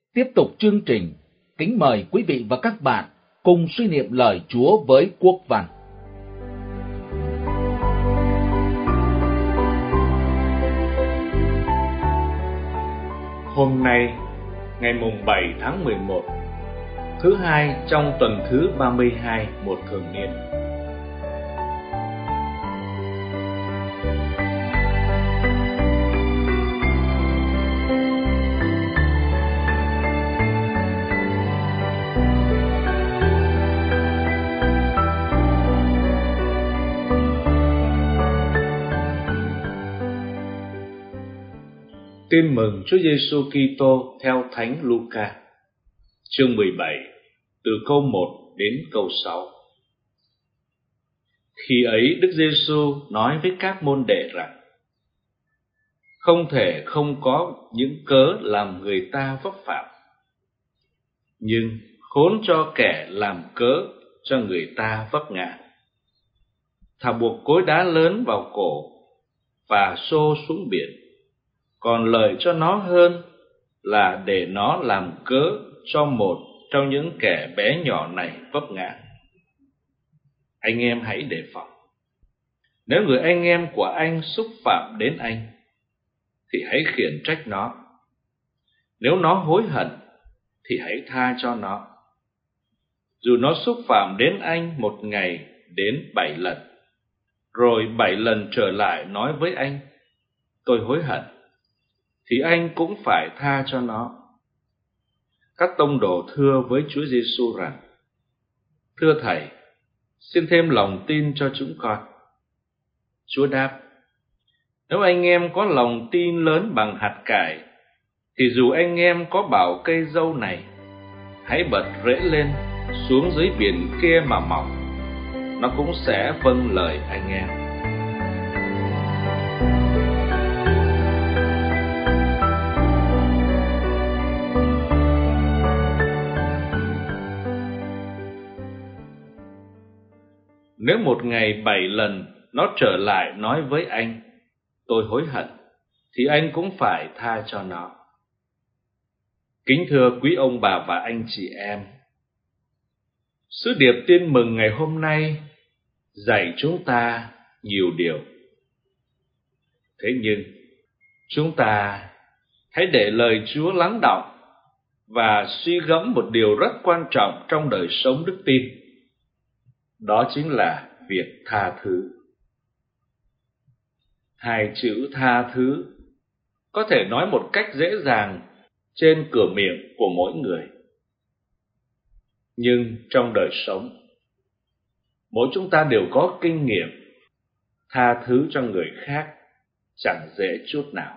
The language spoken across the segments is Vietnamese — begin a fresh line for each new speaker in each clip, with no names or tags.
Tiếp tục chương trình, kính mời quý vị và các bạn cùng suy niệm lời Chúa với Quốc Văn.
Hôm nay, ngày mùng 7 tháng 11, thứ hai trong tuần thứ 32 một thường niên. Tin mừng Chúa Giêsu Kitô theo Thánh Luca, chương 17, từ câu 1 đến câu 6. Khi ấy Đức Giêsu nói với các môn đệ rằng: không thể không có những cớ làm người ta vấp phạm, nhưng khốn cho kẻ làm cớ cho người ta vấp ngã. Thà buộc cối đá lớn vào cổ và xô xuống biển, còn lợi cho nó hơn là để nó làm cớ cho một trong những kẻ bé nhỏ này vấp ngã. Anh em hãy đề phòng. Nếu người anh em của anh xúc phạm đến anh, thì hãy khiển trách nó. Nếu nó hối hận, thì hãy tha cho nó. Dù nó xúc phạm đến anh một ngày đến 7 lần, rồi 7 lần trở lại nói với anh: tôi hối hận, thì anh cũng phải tha cho nó. Các tông đồ thưa với Chúa Giêsu rằng: thưa Thầy, xin thêm lòng tin cho chúng con. Chúa đáp: nếu anh em có lòng tin lớn bằng hạt cải, thì dù anh em có bảo cây dâu này: hãy bật rễ lên xuống dưới biển kia mà mọc, nó cũng sẽ vâng lời anh em. Nếu một ngày 7 lần nó trở lại nói với anh: tôi hối hận, thì anh cũng phải tha cho nó. Kính thưa quý ông bà và anh chị em, sứ điệp tin mừng ngày hôm nay dạy chúng ta nhiều điều. Thế nhưng, chúng ta hãy để lời Chúa lắng đọng và suy gẫm một điều rất quan trọng trong đời sống đức tin. Đó chính là việc tha thứ. Hai chữ tha thứ có thể nói một cách dễ dàng trên cửa miệng của mỗi người. Nhưng trong đời sống, mỗi chúng ta đều có kinh nghiệm tha thứ cho người khác chẳng dễ chút nào.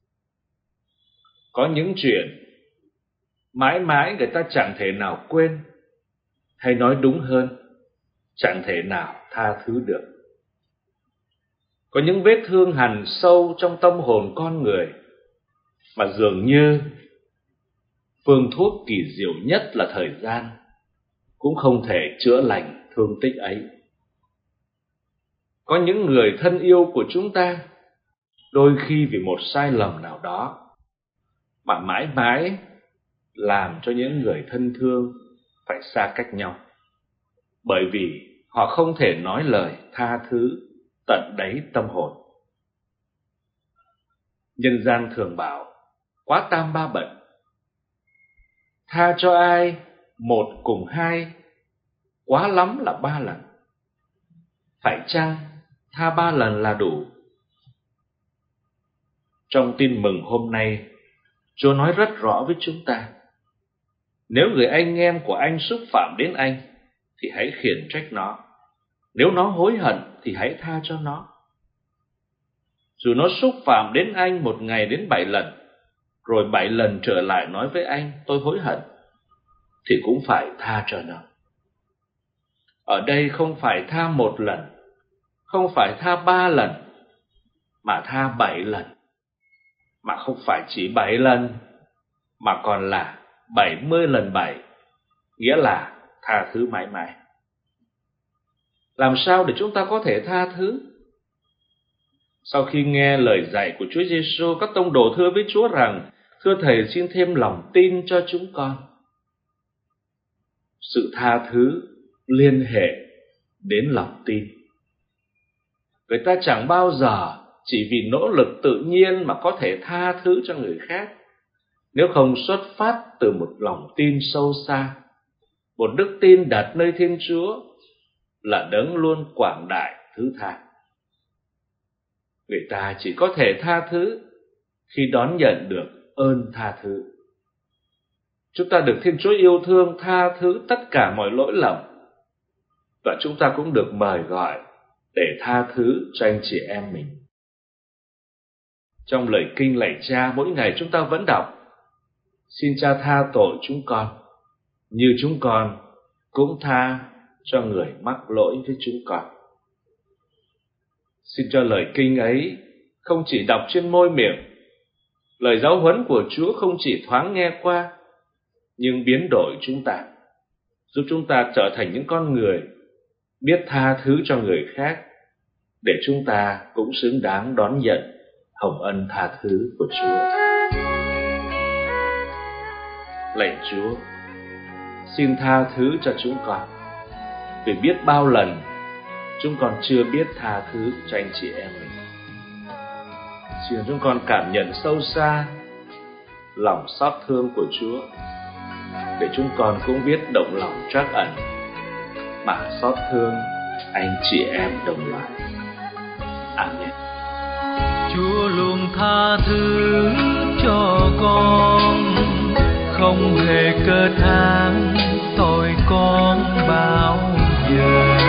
Có những chuyện mãi mãi người ta chẳng thể nào quên, hay nói đúng hơn, chẳng thể nào tha thứ được. Có những vết thương hằn sâu trong tâm hồn con người mà dường như phương thuốc kỳ diệu nhất là thời gian cũng không thể chữa lành thương tích ấy. Có những người thân yêu của chúng ta đôi khi vì một sai lầm nào đó mà mãi mãi làm cho những người thân thương phải xa cách nhau, bởi vì họ không thể nói lời tha thứ tận đáy tâm hồn. Nhân gian thường bảo quá tam ba bận, tha cho ai một cùng hai, quá lắm là 3 lần. Phải chăng tha 3 lần là đủ? Trong tin mừng hôm nay, Chúa nói rất rõ với chúng ta: nếu người anh em của anh xúc phạm đến anh, thì hãy khiển trách nó. Nếu nó hối hận, thì hãy tha cho nó. Dù nó xúc phạm đến anh một ngày đến 7 lần, rồi 7 lần trở lại nói với anh: tôi hối hận, thì cũng phải tha cho nó. Ở đây không phải tha 1 lần, không phải tha 3 lần, mà tha 7 lần. Mà không phải chỉ 7 lần, mà còn là 70 lần 7, nghĩa là tha thứ mãi mãi. Làm sao để chúng ta có thể tha thứ? Sau khi nghe lời dạy của Chúa Giêsu, các tông đồ thưa với Chúa rằng: thưa Thầy xin thêm lòng tin cho chúng con. Sự tha thứ liên hệ đến lòng tin. Người ta chẳng bao giờ chỉ vì nỗ lực tự nhiên mà có thể tha thứ cho người khác, nếu không xuất phát từ một lòng tin sâu xa, một đức tin đặt nơi Thiên Chúa là Đấng luôn quảng đại thứ tha. Người ta chỉ có thể tha thứ khi đón nhận được ơn tha thứ. Chúng ta được Thiên Chúa yêu thương tha thứ tất cả mọi lỗi lầm, và chúng ta cũng được mời gọi để tha thứ cho anh chị em mình. Trong lời kinh lạy Cha mỗi ngày chúng ta vẫn đọc: xin Cha tha tội chúng con, như chúng con cũng tha cho người mắc lỗi với chúng con. Xin cho lời kinh ấy không chỉ đọc trên môi miệng, lời giáo huấn của Chúa không chỉ thoáng nghe qua, nhưng biến đổi chúng ta, giúp chúng ta trở thành những con người biết tha thứ cho người khác, để chúng ta cũng xứng đáng đón nhận hồng ân tha thứ của Chúa. Lạy Chúa, xin tha thứ cho chúng con, vì biết bao lần chúng con chưa biết tha thứ cho anh chị em mình. Xin chúng con cảm nhận sâu xa lòng xót thương của Chúa, để chúng con cũng biết động lòng trắc ẩn mà xót thương anh chị em đồng loại. Amen.
Chúa luôn tha thứ cho con, không hề cơ thán tội con bao giờ.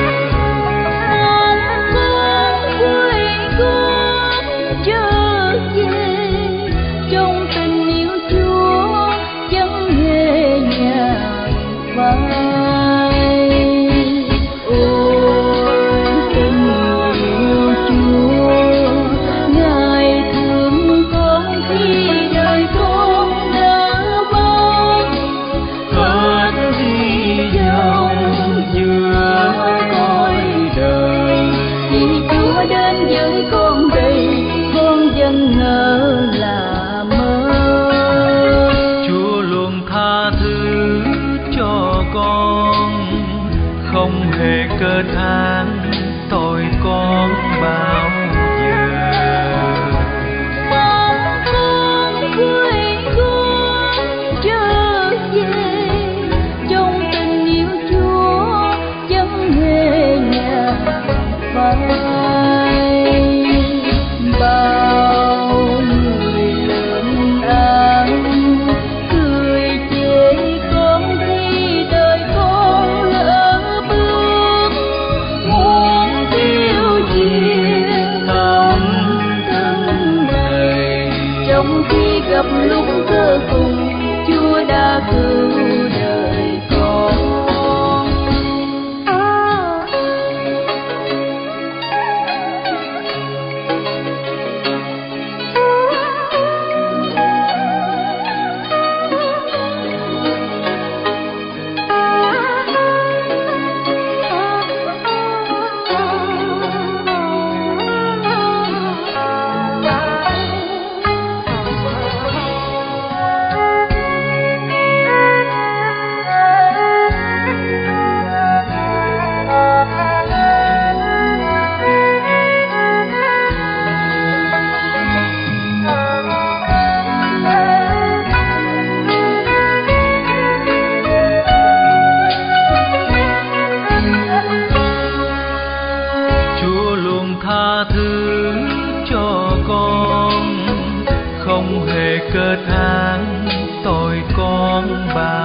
Cơ than tội con bao giờ.
Mong con quên con trở về, trong tình yêu Chúa chẳng hề nhạt phai. Bao người lớn áng cười chê con khi đời con lỡ bước, muốn tiêu diệt tâm thân này. Trong khi gặp lúc cơ cùng, Chúa đã cứu đời con.
Cơ than tội con bao